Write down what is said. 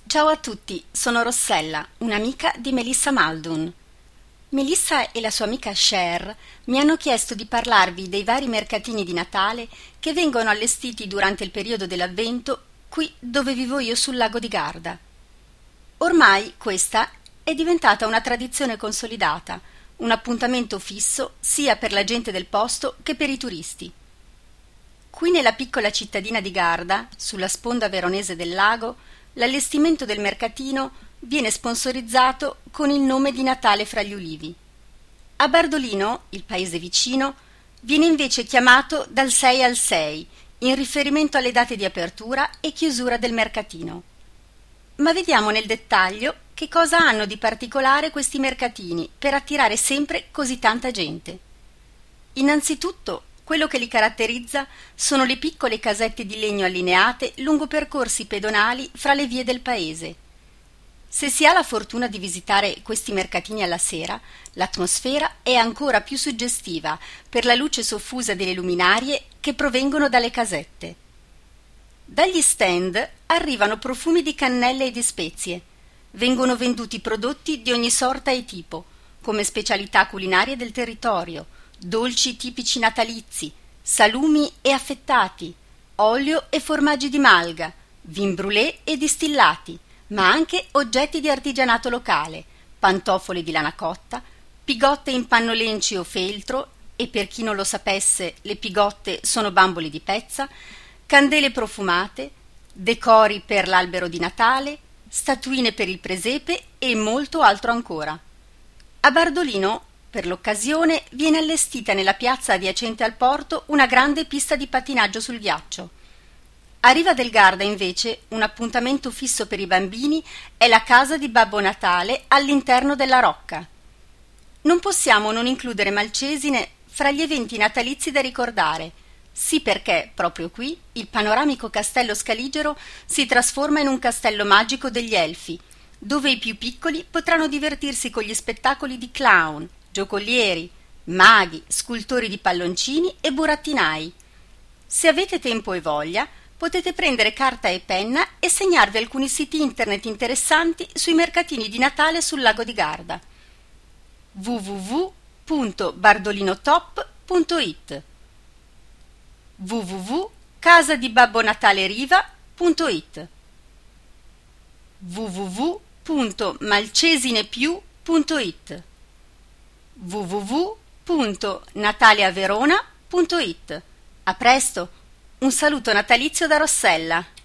Ciao a tutti, sono Rossella, un'amica di Melissa Maldon. Melissa e la sua amica Cher mi hanno chiesto di parlarvi dei vari mercatini di Natale che vengono allestiti durante il periodo dell'Avvento qui dove vivo io sul lago di Garda. Ormai questa è diventata una tradizione consolidata, un appuntamento fisso sia per la gente del posto che per i turisti. Qui nella piccola cittadina di Garda, sulla sponda veronese del lago, l'allestimento del mercatino viene sponsorizzato con il nome di Natale fra gli ulivi. A Bardolino, il paese vicino, viene invece chiamato dal 6 al 6, in riferimento alle date di apertura e chiusura del mercatino. Ma vediamo nel dettaglio che cosa hanno di particolare questi mercatini per attirare sempre così tanta gente. Innanzitutto, quello che li caratterizza sono le piccole casette di legno allineate lungo percorsi pedonali fra le vie del paese. Se si ha la fortuna di visitare questi mercatini alla sera, l'atmosfera è ancora più suggestiva per la luce soffusa delle luminarie che provengono dalle casette. Dagli stand arrivano profumi di cannelle e di spezie. Vengono venduti prodotti di ogni sorta e tipo, come specialità culinarie del territorio, dolci tipici natalizi, salumi e affettati, olio e formaggi di malga, vin brûlé e distillati, ma anche oggetti di artigianato locale, pantofole di lana cotta, pigotte in panno lenci o feltro, e per chi non lo sapesse le pigotte sono bambole di pezza, candele profumate, decori per l'albero di Natale, statuine per il presepe e molto altro ancora. A Bardolino, per l'occasione, viene allestita nella piazza adiacente al porto una grande pista di pattinaggio sul ghiaccio. A Riva del Garda, invece, un appuntamento fisso per i bambini è la casa di Babbo Natale all'interno della rocca. Non possiamo non includere Malcesine fra gli eventi natalizi da ricordare, sì perché, proprio qui, il panoramico castello scaligero si trasforma in un castello magico degli elfi, dove i più piccoli potranno divertirsi con gli spettacoli di clown, giocolieri, maghi, scultori di palloncini e burattinai. Se avete tempo e voglia, potete prendere carta e penna e segnarvi alcuni siti internet interessanti sui mercatini di Natale sul lago di Garda. www.bardolinotop.it www.casadibabbonataleriva.it www.malcesinepiù.it www.nataliaverona.it. A presto, un saluto natalizio da Rossella.